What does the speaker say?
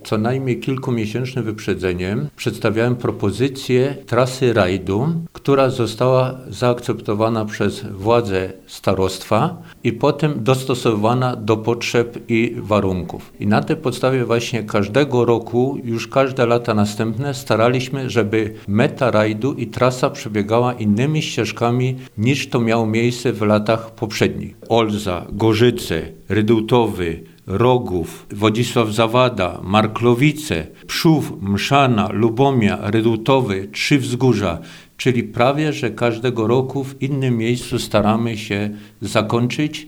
co najmniej kilkumiesięcznym wyprzedzeniem przedstawiałem propozycję trasy rajdu, która została zaakceptowana przez władze starostwa i potem dostosowana do potrzeb i warunków. I na tej podstawie właśnie każdego roku, już każde lata następne staraliśmy, żeby meta rajdu i trasa przebiegała innymi ścieżkami niż to miało miejsce w latach poprzednich. Olza, Gorzyce, Rydułtowy, Rogów, Wodzisław Zawada, Marklowice, Przów, Mszana, Lubomia, Rydułtowy, Trzy Wzgórza, czyli prawie, że każdego roku w innym miejscu staramy się zakończyć